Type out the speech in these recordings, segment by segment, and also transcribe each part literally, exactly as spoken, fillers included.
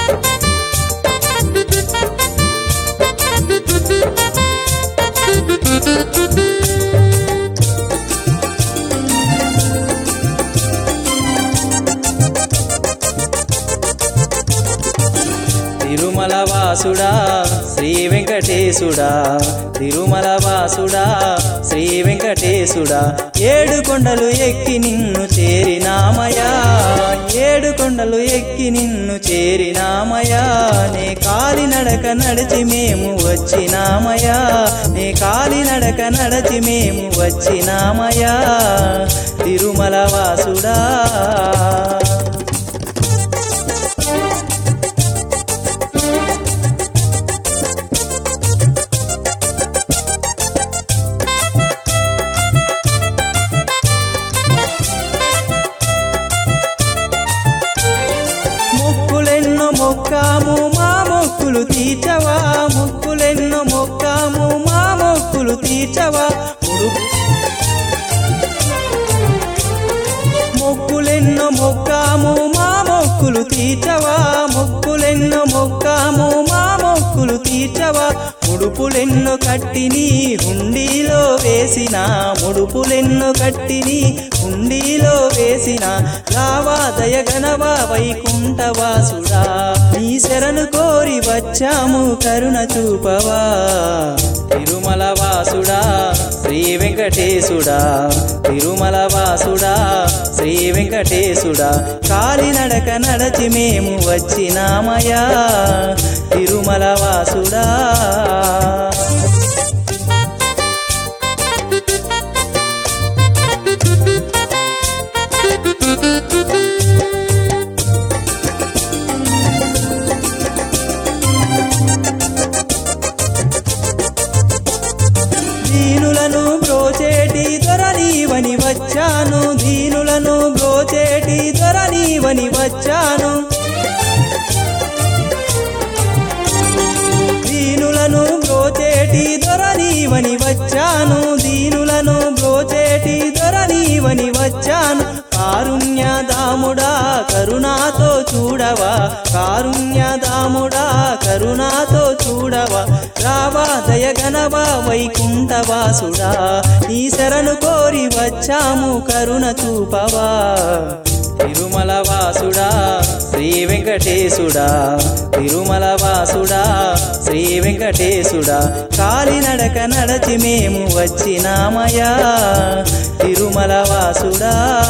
తిరుమల వాసుడా శ్రీ వెంకటేశుడా తిరుమల వాసుడా శ్రీ వెంకటేశుడా ఏడు కొండలు ఎక్కి నిన్ను చేరినామయా ఏడు కొండలు ఎక్కి నిన్ను చేరినామయా నే కాలి నడక నడిచి మేము వచ్చినామయా నే కాలి నడక నడిచి మేము వచ్చినామయా తిరుమల వాసుడా మొక్కాము మా మొక్కులు తీర్చవా మొక్కులెన్నో మొక్కాము మా మొక్కులు తీర్చవా మొక్కులెన్నో మొక్కాము మా మొక్కులు తీర్చవా మొక్కులెన్నో మొక్కాము మా మొక్కులు తీర్చవా ముడుపులెన్నో కట్టిని హుండీలో వేసిన ముడుపులెన్నో కట్టిని హుండీలో వేసిన రావా దయగనవా వైకుంఠవాసుడా నీ శరణు కోరి వచ్చాము కరుణ చూపవా తిరుమల వాసుడా శ్రీ వెంకటేశుడా తిరుమల వాసుడా శ్రీ వెంకటేశుడా కాలినడక నడచి మేము వచ్చినామయా తిరుమల వాసుడా దీనులను బ్రోచేటి దొరనీవని వచ్చాను దీనులను బ్రోచేటి దొరనీవని వచ్చాను దీనులను బ్రోచేటి దొరనీవని వచ్చాను దీనులను బ్రోచేటి దొరనీవని వచ్చాను కారుణ్యదాముడా కరుణాతో చూడవా కారుణ్యదాముడా కరుణాతో చూడవా రావా దయగనవా వైకుంఠవాసుడా నీ శరణు కోరి వచ్చాము కరుణ చూపవా తిరుమల వాసుడా శ్రీ వెంకటేశుడా తిరుమల వాసుడా శ్రీ వెంకటేశుడా కాలినడక నడచి మేము వచ్చినామయా తిరుమల వాసుడా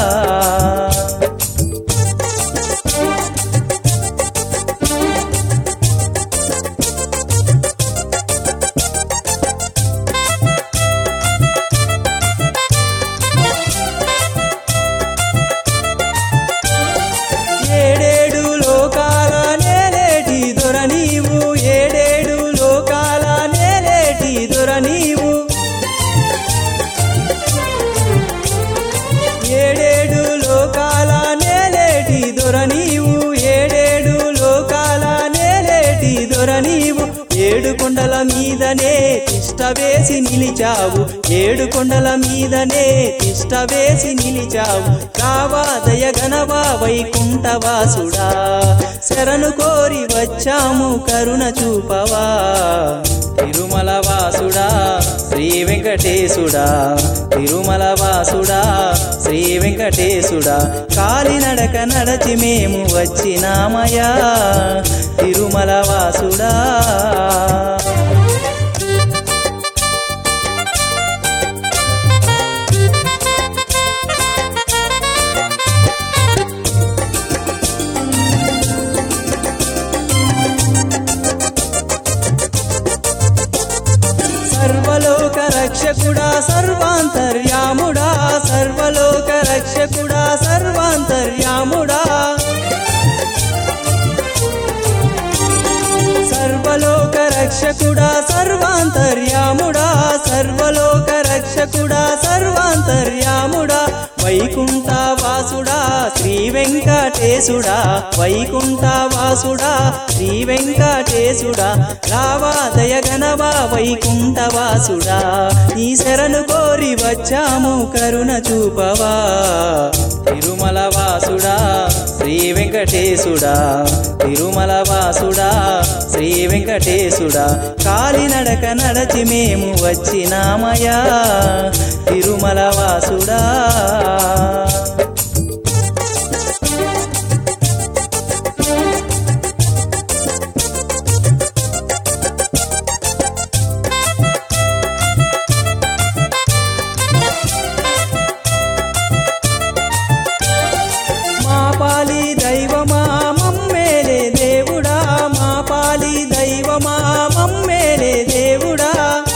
ఏడేడు లోకాల నేలేటి దొర నీవు ఏడేడు లోకాల నేలేటి దొర నీవు ఏడేడు లోకాల నేలేటి దొర నీవు ఏడేడు లోకాల నేలేటి దొర నీవు ఏడు కొండల మీదనే తిష్ట వేసి నిలిచావు ఏడు కొండల మీదనే తిష్ట వేసి నిలిచావు రావా దయగనవా వైకుంఠవాసుడా శరణు కోరి వచ్చాము కరుణ చూపవా తిరుమల వాసుడా శ్రీ వెంకటేశుడా తిరుమల వాసుడా శ్రీ వెంకటేశుడా కాలినడక నడచి మేము వచ్చినామయా తిరుమల వాసుడా సర్వలోక రక్షకుడా సర్వాంతర్యాముడా సర్వలోక రక్షకుడా సర్వాంతర్యాముడా సర్వలోక రక్షకుడా సర్వాంతర్యాముడా సర్వలోక రక్షకుడా సర్వాంతర్యాముడా వైకుంఠ వాసుడా శ్రీ వెంకటేశుడా వైకుంఠ వాసుడా శ్రీ వెంకటేశుడా రావా దయగనవా వైకుంఠ వాసుడా నీ శరణు కోరి వచ్చాము కరుణ చూపవా తిరుమల వాసుడా శ్రీ వెంకటేశుడా తిరుమల వాసు వెంకటేశుడా కాలినడక నడచి మేము వచ్చినామయా తిరుమల వాసుడా మా పాలి దైవమా మమ్మేలే దేవుడా మా పాలి దైవమా మమ్మేలే దేవుడా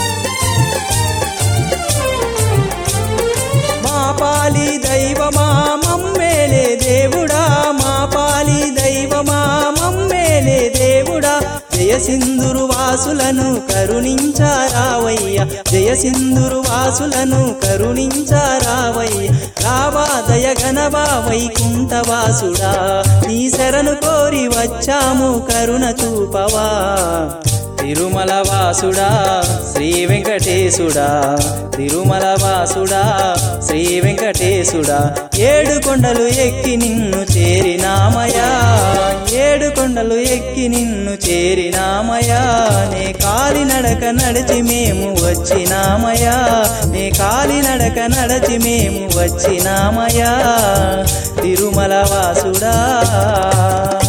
మా పాలి దైవమా మమ్మేలే దేవుడా మా పాలి దైవమా మమ్మేలే దేవుడా జయ సింధురు వాసులను కరుణించారావయ్య జయ సింధురు వాసులను కరుణించారావయ్య రావా దయ గణవా వైకుంఠ వాసుడా నీ శరణు కోరి వచ్చాము కరుణ చూపవా తిరుమల వాసుడా శ్రీ వెంకటేశుడా తిరుమల వాసుడా శ్రీ వెంకటేశుడా ఏడు కొండలు ఎక్కి నిన్ను చేరినామయా ఏడు కొండలు ఎక్కి నిన్ను చేరినామయా నే కాలినడక నడిచి మేము వచ్చినామయా నే కాలినడక నడిచి మేము వచ్చినామయా తిరుమల వాసుడా